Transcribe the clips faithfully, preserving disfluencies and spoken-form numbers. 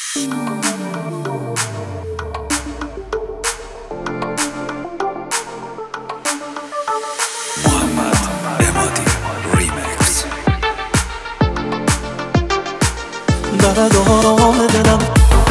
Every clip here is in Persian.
درد آرام دلم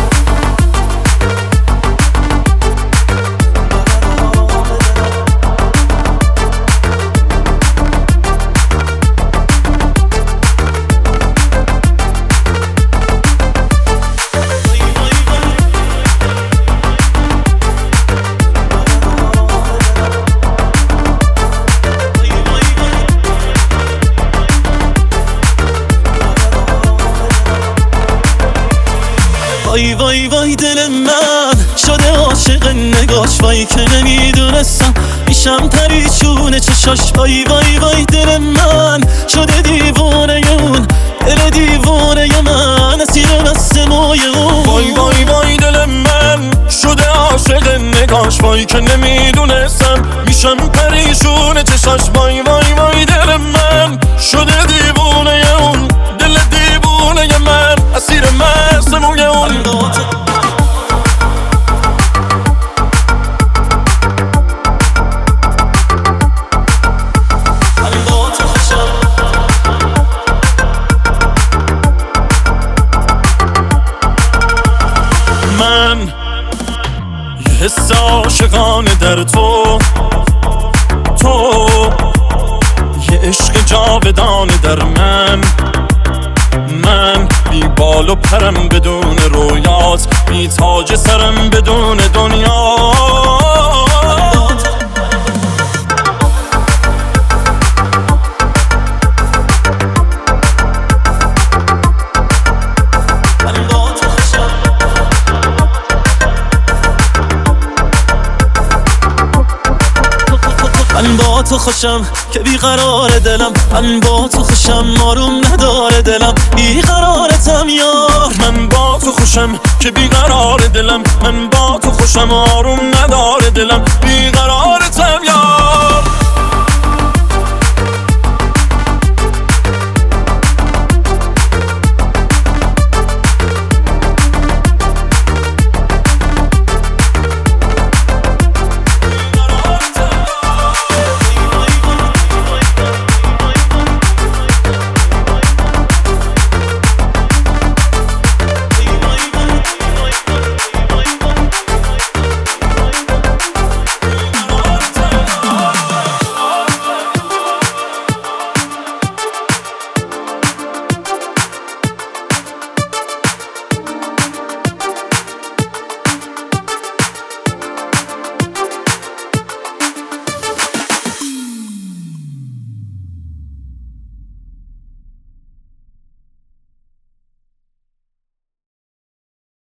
وای وای وای دل من شده عاشق نگاش، وای که نمیدونستم میشم پریشون چشاش. وای وای وای دل من شده دیوونه اون، دل دیوونه من اسیر دست موی اون. وای وای وای دل من شده عاشق نگاش، وای که نمیدونستم میشم پریشون چشاش. وای وای وای دل من شده دیوونه اون، دل دیوونه من اسیر مست موی اون. من یه حس عاشقانه در تو، تو یه عشق جاودانه در من. من بی بال و پرم بدون رویات، بی تاج سرم بدون دنیا. من با تو خوشم که بیقرار دلم، من با تو خوشم آروم نداره دلم، بیقرارتم یار. من با تو خوشم که بیقرار دلم، من با تو خوشم آروم نداره دلم.